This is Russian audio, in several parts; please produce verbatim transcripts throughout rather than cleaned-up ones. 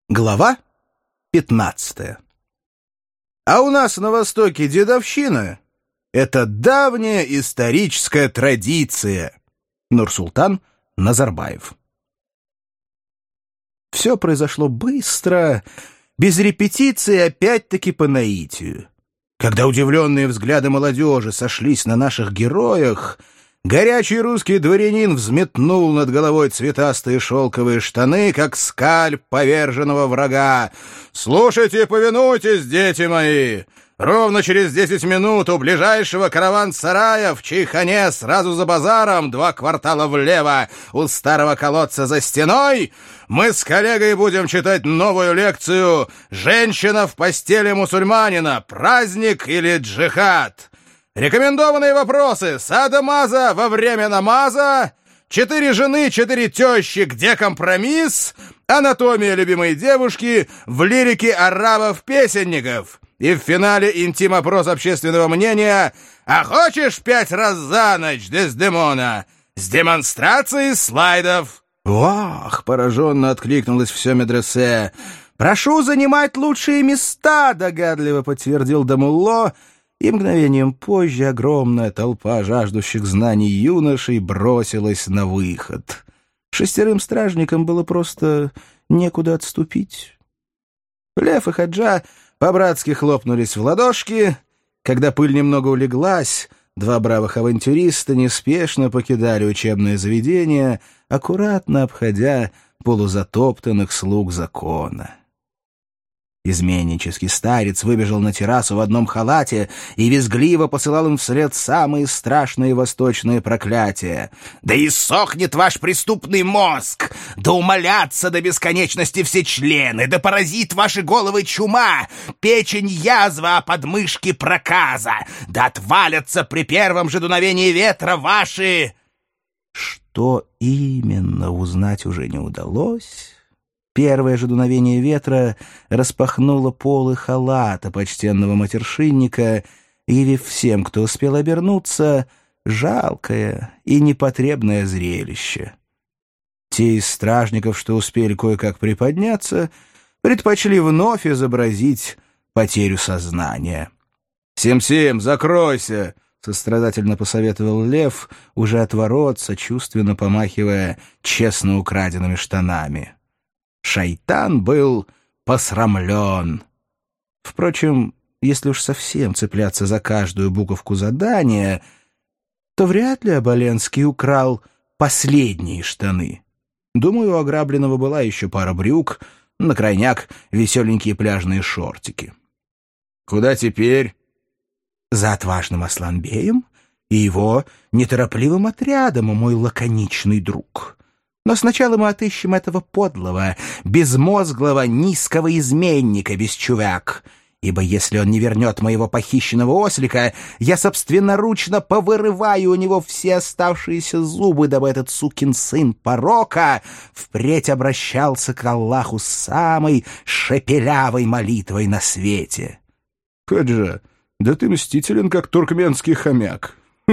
Глава пятнадцатая. А у нас на Востоке дедовщина — это давняя историческая традиция. Нурсултан Назарбаев. Все произошло быстро, без репетиции, опять-таки по наитию. Когда удивленные взгляды молодежи сошлись на наших героях, горячий русский дворянин взметнул над головой цветастые шелковые штаны, как скальп поверженного врага. «Слушайте и повинуйтесь, дети мои! Ровно через десять минут у ближайшего караван-сарая в Чайхане сразу за базаром, два квартала влево, у старого колодца за стеной, мы с коллегой будем читать новую лекцию «Женщина в постели мусульманина. Праздник или джихад?». Рекомендованные вопросы: садо-мазо во время намаза, четыре жены, четыре тещи, где компромисс, анатомия любимой девушки в лирике арабов-песенников. И в финале интим-опрос общественного мнения: «А хочешь пять раз за ночь, Дездемона?» с демонстрацией слайдов. «Вах!» — пораженно откликнулось все медресе. «Прошу занимать лучшие места!» — догадливо подтвердил Дамулло. И мгновением позже огромная толпа жаждущих знаний юношей бросилась на выход. Шестерым стражникам было просто некуда отступить. Лев и Хаджа по-братски хлопнулись в ладошки. Когда пыль немного улеглась, два бравых авантюриста неспешно покидали учебное заведение, аккуратно обходя полузатоптанных слуг закона. Изменнический старец выбежал на террасу в одном халате и визгливо посылал им вслед самые страшные восточные проклятия. «Да иссохнет ваш преступный мозг! Да умолятся до бесконечности все члены! Да поразит ваши головы чума! Печень язва, а подмышки проказа! Да отвалятся при первом же дуновении ветра ваши...» Что именно, узнать уже не удалось. Первое же дуновение ветра распахнуло полы халата почтенного матершинника, явив всем, кто успел обернуться, жалкое и непотребное зрелище. Те из стражников, что успели кое-как приподняться, предпочли вновь изобразить потерю сознания. «Сим-Сим, закройся!» — сострадательно посоветовал Лев, уже от ворот, сочувственно помахивая честно украденными штанами. Шайтан был посрамлен. Впрочем, если уж совсем цепляться за каждую буковку задания, то вряд ли Оболенский украл последние штаны. Думаю, у ограбленного была еще пара брюк, на крайняк веселенькие пляжные шортики. «Куда теперь?» «За отважным Асланбеем и его неторопливым отрядом, мой лаконичный друг». Но сначала мы отыщем этого подлого, безмозглого, низкого изменника, бесчувак. Ибо если он не вернет моего похищенного ослика, я собственноручно повырываю у него все оставшиеся зубы, дабы этот сукин сын порока впредь обращался к Аллаху с самой шепелявой молитвой на свете». «Хаджа, да ты мстителен, как туркменский хомяк.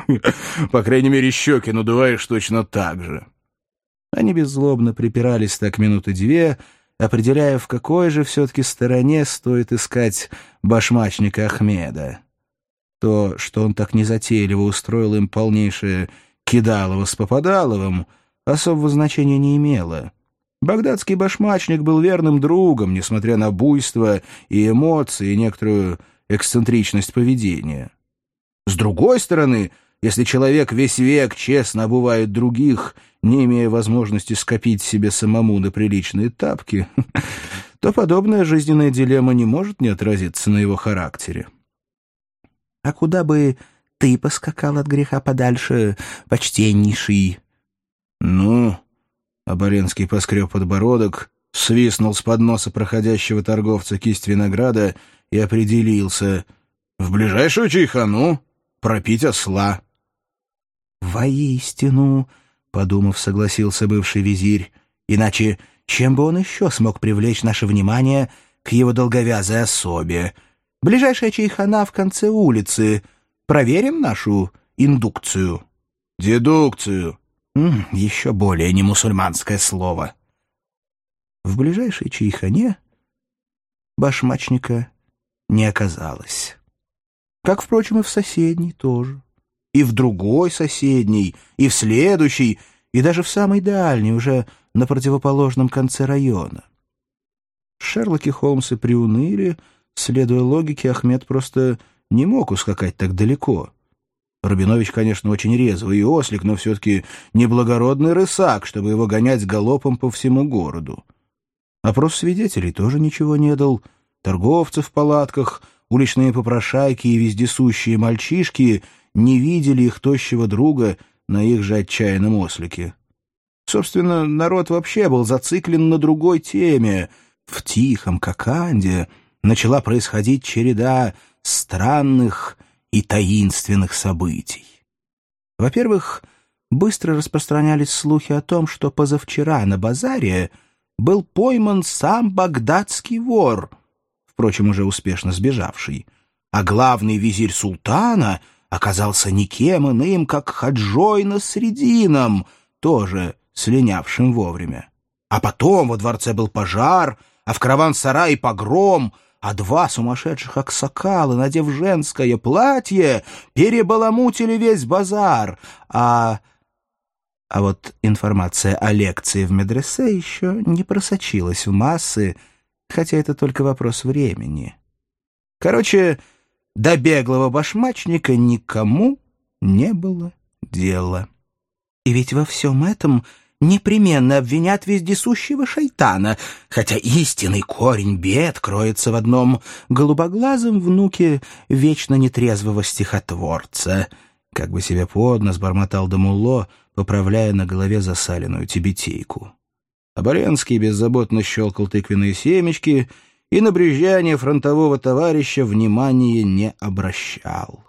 По крайней мере, щеки надуваешь точно так же». Они беззлобно припирались так минуты две, определяя, в какой же все-таки стороне стоит искать башмачника Ахмеда. То, что он так незатейливо устроил им полнейшее кидалово с Попадаловым, особого значения не имело. Багдадский башмачник был верным другом, несмотря на буйство и эмоции, и некоторую эксцентричность поведения. С другой стороны, если человек весь век честно обувает других, не имея возможности скопить себе самому на приличные тапки, то подобная жизненная дилемма не может не отразиться на его характере. «А куда бы ты поскакал от греха подальше, почтеннейший?» «Ну...» — Оболенский поскреб подбородок, свистнул с подноса проходящего торговца кисть винограда и определился: «В ближайшую чайхану пропить осла». «Воистину...» — подумав, согласился бывший визирь. «Иначе чем бы он еще смог привлечь наше внимание к его долговязой особе? Ближайшая чайхана в конце улицы. Проверим нашу индукцию?» «Дедукцию». М, еще более немусульманское слово. В ближайшей чайхане башмачника не оказалось. Как, впрочем, и в соседней тоже. И в другой соседней, и в следующей, и даже в самой дальней, уже на противоположном конце района. Шерлоки Холмсы приуныли, следуя логике, Ахмед просто не мог ускакать так далеко. Рабинович, конечно, очень резвый и ослик, но все-таки неблагородный рысак, чтобы его гонять галопом по всему городу. Опрос свидетелей тоже ничего не дал. Торговцы в палатках, уличные попрошайки и вездесущие мальчишки не видели их тощего друга на их же отчаянном ослике. Собственно, народ вообще был зациклен на другой теме. В тихом Коканде начала происходить череда странных и таинственных событий. Во-первых, быстро распространялись слухи о том, что позавчера на базаре был пойман сам багдадский вор, впрочем, уже успешно сбежавший, а главный визирь султана оказался никем иным, как Ходжой Насредином, тоже слинявшим вовремя. А потом во дворце был пожар, а в караван-сарае погром, а два сумасшедших аксакала, надев женское платье, перебаламутили весь базар, а... А вот информация о лекции в медресе еще не просочилась в массы, хотя это только вопрос времени. Короче, до беглого башмачника никому не было дела. И ведь во всем этом непременно обвинят вездесущего шайтана, хотя истинный корень бед кроется в одном голубоглазом внуке вечно нетрезвого стихотворца. Как бы себе под нос бормотал Дамулло, поправляя на голове засаленную тибетейку. Оболенский беззаботно щелкал тыквенные семечки и на брюзжание фронтового товарища внимания не обращал.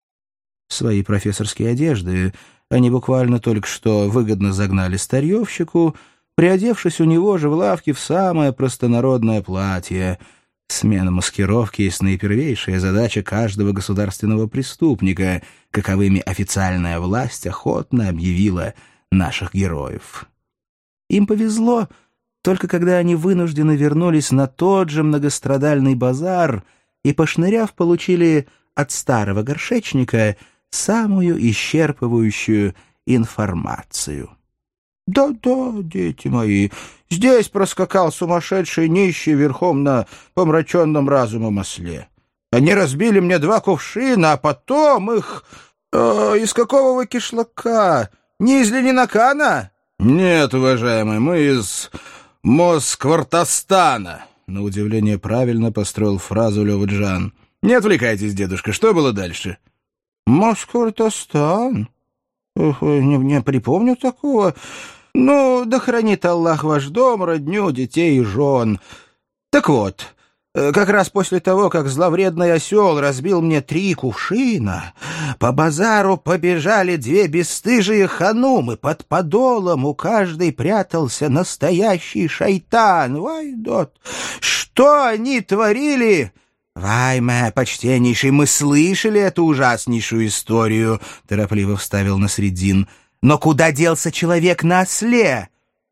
Свои профессорские одежды они буквально только что выгодно загнали старьевщику, приодевшись у него же в лавке в самое простонародное платье. Смена маскировки есть наипервейшая задача каждого государственного преступника, каковыми официальная власть охотно объявила наших героев. Им повезло только когда они вынуждены вернулись на тот же многострадальный базар и, пошныряв, получили от старого горшечника самую исчерпывающую информацию. «Да-да, дети мои, здесь проскакал сумасшедший нищий верхом на помраченном разумом осле. Они разбили мне два кувшина, а потом их... Э, из какого вы кишлака? Не из Ленинакана?» «Нет, уважаемый, мы из Москвартостана», — на удивление правильно построил фразу Леваджан. «Не отвлекайтесь, дедушка, что было дальше?» «Москвартостан? Не, не припомню такого. Ну, да хранит Аллах ваш дом, родню, детей и жен. Так вот, как раз после того, как зловредный осел разбил мне три кувшина, по базару побежали две бесстыжие ханумы. Под подолом у каждой прятался настоящий шайтан. Вайдот! Что они творили?» «Вай, моя почтеннейший, мы слышали эту ужаснейшую историю», — торопливо вставил Насреддин. «Но куда делся человек на осле?»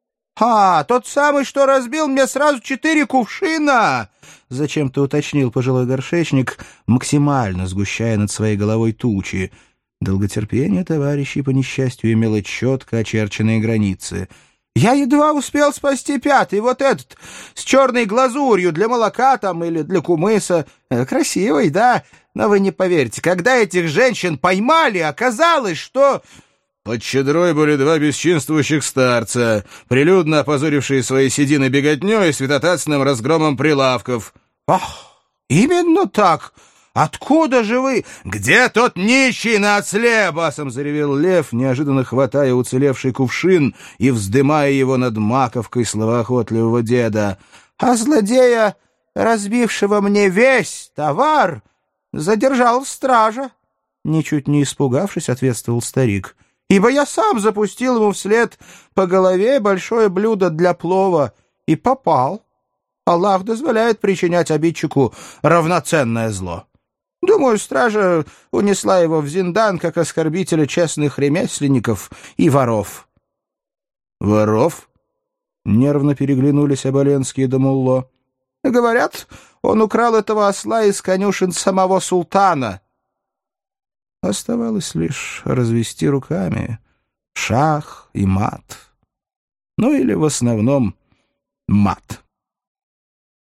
«А, тот самый, что разбил мне сразу четыре кувшина!» — зачем-то уточнил пожилой горшечник, максимально сгущая над своей головой тучи. Долготерпение товарищей, по несчастью, имело четко очерченные границы. «Я едва успел спасти пятый, вот этот, с черной глазурью, для молока там или для кумыса. Красивый, да? Но вы не поверите, когда этих женщин поймали, оказалось, что...» Под щедрой были два бесчинствующих старца, прилюдно опозорившие свои седины беготней и святотатственным разгромом прилавков. «Ах, именно так! Откуда же вы...» «Где тот нищий на осле?» — басом заревел лев, неожиданно хватая уцелевший кувшин и вздымая его над маковкой словоохотливого деда. «А злодея, разбившего мне весь товар, задержал стража», — ничуть не испугавшись, ответствовал старик. «Ибо я сам запустил ему вслед по голове большое блюдо для плова и попал. Аллах дозволяет причинять обидчику равноценное зло. Думаю, стража унесла его в зиндан как оскорбителя честных ремесленников и воров». «Воров? Нервно переглянулись Оболенский и Дамулло. «Говорят, он украл этого осла из конюшен самого султана». Оставалось лишь развести руками. Шах и мат. Ну или в основном мат.